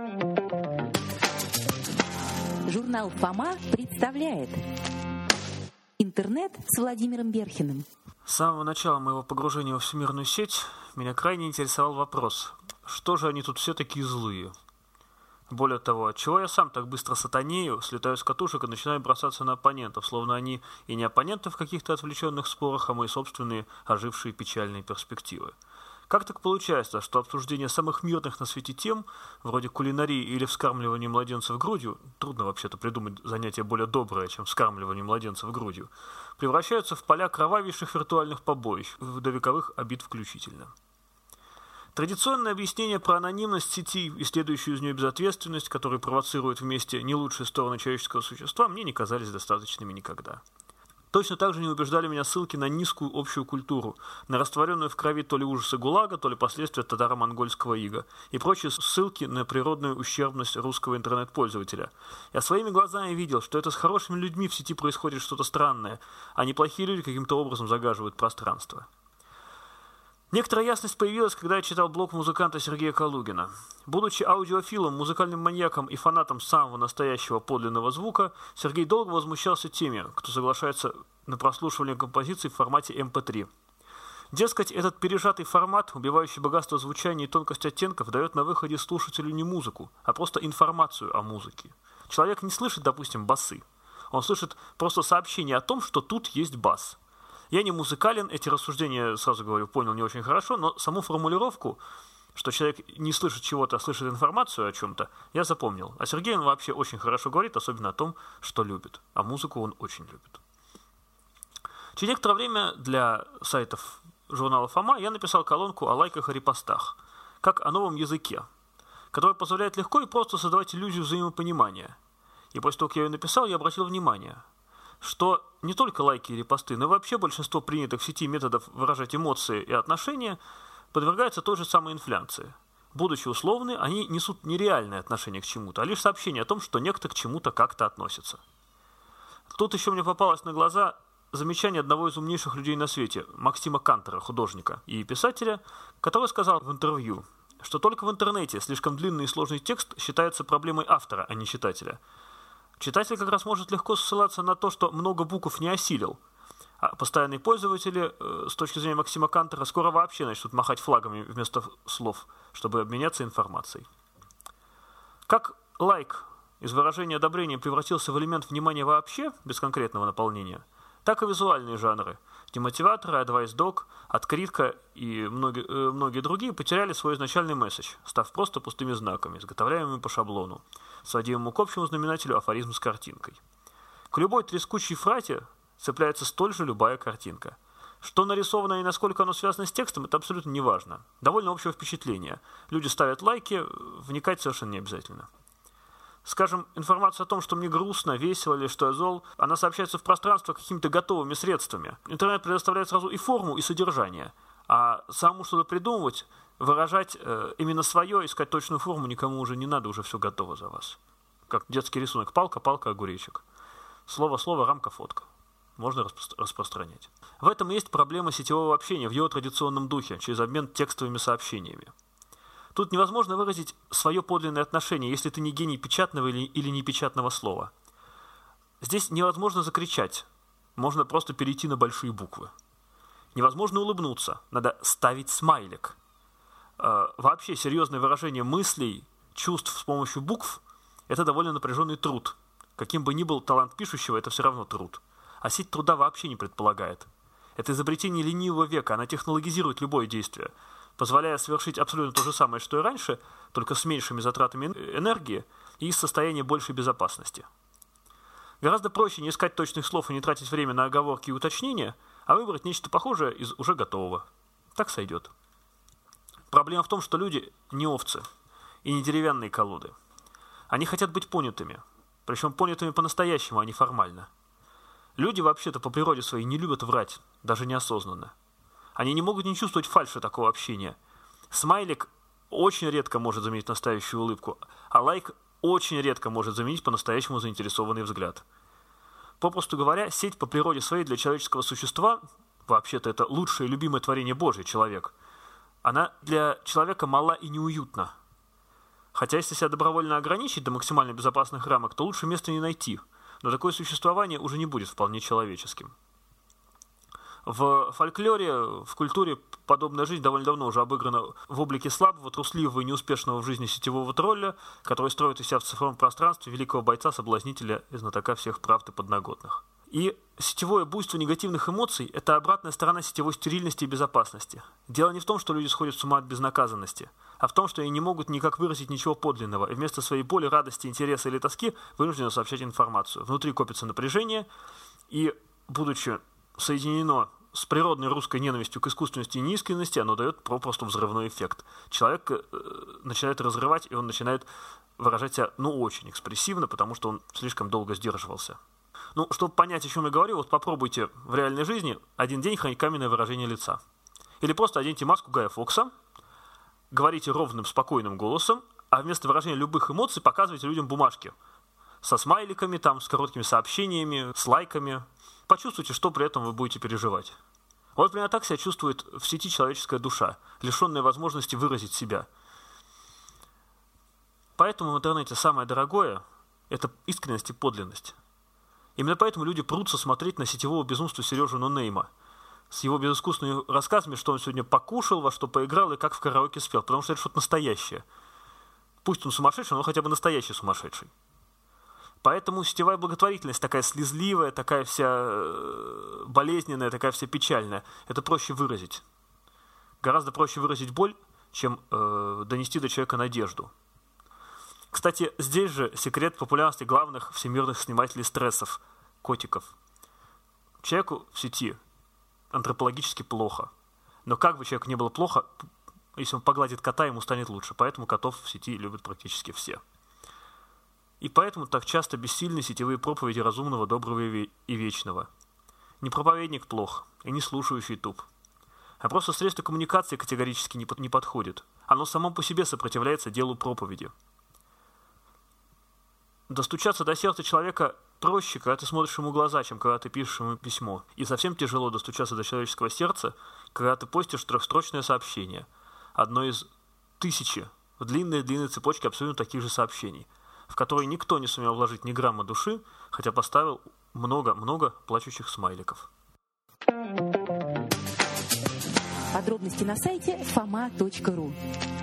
Журнал «Фома» представляет интернет с Владимиром Берхиным. С самого начала моего погружения во всемирную сеть меня крайне интересовал вопрос, что же они тут все такие злые? Более того, отчего я сам так быстро сатанею, слетаю с катушек и начинаю бросаться на оппонентов, словно они и не оппоненты в каких-то отвлеченных спорах, а мои собственные ожившие печальные перспективы. Как так получается, что обсуждение самых мирных на свете тем, вроде кулинарии или вскармливания младенцев грудью, трудно вообще-то придумать занятие более доброе, чем вскармливание младенцев грудью, превращаются в поля кровавейших виртуальных побоищ, до вековых обид включительно? Традиционное объяснение про анонимность сети и следующую из нее безответственность, которые провоцируют вместе не лучшие стороны человеческого существа, мне не казались достаточными никогда. Точно так же не убеждали меня ссылки на низкую общую культуру, на растворенную в крови то ли ужасы ГУЛАГа, то ли последствия татаро-монгольского ига, и прочие ссылки на природную ущербность русского интернет-пользователя. Я своими глазами видел, что это с хорошими людьми в сети происходит что-то странное, а неплохие люди каким-то образом загаживают пространство. Некоторая ясность появилась, когда я читал блог музыканта Сергея Калугина. Будучи аудиофилом, музыкальным маньяком и фанатом самого настоящего подлинного звука, Сергей долго возмущался теми, кто соглашается на прослушивание композиций в формате MP3. Дескать, этот пережатый формат, убивающий богатство звучания и тонкость оттенков, дает на выходе слушателю не музыку, а просто информацию о музыке. Человек не слышит, допустим, басы. Он слышит просто сообщение о том, что тут есть бас. Я не музыкален, эти рассуждения, сразу говорю, понял не очень хорошо, но саму формулировку, что человек не слышит чего-то, а слышит информацию о чем-то, я запомнил. А Сергей, он вообще очень хорошо говорит, особенно о том, что любит. А музыку он очень любит. Через некоторое время для сайтов журнала «Фома» я написал колонку о лайках и репостах, как о новом языке, который позволяет легко и просто создавать иллюзию взаимопонимания. И после того, как я ее написал, я обратил внимание, что не только лайки и репосты, но и вообще большинство принятых в сети методов выражать эмоции и отношения подвергаются той же самой инфляции. Будучи условны, они несут не реальное отношение к чему-то, а лишь сообщение о том, что некто к чему-то как-то относится. Тут еще мне попалось на глаза замечание одного из умнейших людей на свете, Максима Кантера, художника и писателя, который сказал в интервью, что только в интернете слишком длинный и сложный текст считается проблемой автора, а не читателя. Читатель как раз может легко ссылаться на то, что много букв не осилил. А постоянные пользователи, с точки зрения Максима Кантера, скоро вообще начнут махать флагами вместо слов, чтобы обменяться информацией. Как лайк из выражения одобрения превратился в элемент внимания вообще, без конкретного наполнения, так и визуальные жанры. Демотиваторы, адвайс-дог, открытка и многие другие потеряли свой изначальный месседж, став просто пустыми знаками, изготовляемыми по шаблону, сводимому к общему знаменателю афоризм с картинкой. К любой трескучей фразе цепляется столь же любая картинка. Что нарисовано и насколько оно связано с текстом, это абсолютно не важно. Довольно общего впечатления. Люди ставят лайки, вникать совершенно не обязательно. Скажем, информация о том, что мне грустно, весело или что я зол, она сообщается в пространство какими-то готовыми средствами. Интернет предоставляет сразу и форму, и содержание. А самому что-то придумывать, выражать именно свое, искать точную форму никому уже не надо, уже все готово за вас. Как детский рисунок: палка, палка, огуречек. Слово, рамка, фотка. Можно распространять. В этом и есть проблема сетевого общения в его традиционном духе, через обмен текстовыми сообщениями. Тут невозможно выразить свое подлинное отношение, если ты не гений печатного или непечатного слова. Здесь невозможно закричать, можно просто перейти на большие буквы. Невозможно улыбнуться, надо ставить смайлик. Вообще серьезное выражение мыслей, чувств с помощью букв – это довольно напряженный труд. Каким бы ни был талант пишущего, это все равно труд. А сеть труда вообще не предполагает. Это изобретение ленивого века, она технологизирует любое действие, позволяя совершить абсолютно то же самое, что и раньше, только с меньшими затратами энергии и из состояния большей безопасности. Гораздо проще не искать точных слов и не тратить время на оговорки и уточнения, а выбрать нечто похожее из уже готового. Так сойдет. Проблема в том, что люди не овцы и не деревянные колоды. Они хотят быть понятыми, причем понятыми по-настоящему, а не формально. Люди вообще-то по природе своей не любят врать, даже неосознанно. Они не могут не чувствовать фальши такого общения. Смайлик очень редко может заменить настоящую улыбку, а лайк очень редко может заменить по-настоящему заинтересованный взгляд. Попросту говоря, сеть по природе своей для человеческого существа, вообще-то это лучшее и любимое творение Божье, человек, она для человека мала и неуютна. Хотя если себя добровольно ограничить до максимально безопасных рамок, то лучше места не найти. Но такое существование уже не будет вполне человеческим. В фольклоре, в культуре подобная жизнь довольно давно уже обыграна в облике слабого, трусливого и неуспешного в жизни сетевого тролля, который строит из себя в цифровом пространстве великого бойца, соблазнителя и знатока всех правд и подноготных. И сетевое буйство негативных эмоций – это обратная сторона сетевой стерильности и безопасности. Дело не в том, что люди сходят с ума от безнаказанности, а в том, что они не могут никак выразить ничего подлинного, и вместо своей боли, радости, интереса или тоски вынуждены сообщать информацию. Внутри копится напряжение, и, будучи соединено с природной русской ненавистью к искусственности и неискренности, оно дает просто взрывной эффект. Человек начинает разрывать, и он начинает выражать себя, очень экспрессивно, потому что он слишком долго сдерживался. Чтобы понять, о чем я говорю, вот попробуйте в реальной жизни один день хранить каменное выражение лица. Или просто оденьте маску Гая Фокса, говорите ровным, спокойным голосом, а вместо выражения любых эмоций показывайте людям бумажки со смайликами, с короткими сообщениями, с лайками. Почувствуйте, что при этом вы будете переживать. Вот примерно так себя чувствует в сети человеческая душа, лишенная возможности выразить себя. Поэтому в интернете самое дорогое – это искренность и подлинность. Именно поэтому люди прутся смотреть на сетевого безумства Сережу Нонейма с его безыскусными рассказами, что он сегодня покушал, во что поиграл и как в караоке спел, потому что это что-то настоящее. Пусть он сумасшедший, но хотя бы настоящий сумасшедший. Поэтому сетевая благотворительность такая слезливая, такая вся болезненная, такая вся печальная. Это проще выразить. Гораздо проще выразить боль, чем донести до человека надежду. Кстати, здесь же секрет популярности главных всемирных снимателей стрессов – котиков. Человеку в сети антропологически плохо. Но как бы человеку не было плохо, если он погладит кота, ему станет лучше. Поэтому котов в сети любят практически все. И поэтому так часто бессильны сетевые проповеди разумного, доброго и вечного. Не проповедник плох, и не слушающий туп. А просто средство коммуникации категорически не подходит. Оно само по себе сопротивляется делу проповеди. Достучаться до сердца человека проще, когда ты смотришь ему в глаза, чем когда ты пишешь ему письмо. И совсем тяжело достучаться до человеческого сердца, когда ты постишь трехстрочное сообщение. Одно из тысячи в длинной-длинной цепочке абсолютно таких же сообщений, в которые никто не сумел вложить ни грамма души, хотя поставил много-много плачущих смайликов. Подробности на сайте fama.ru.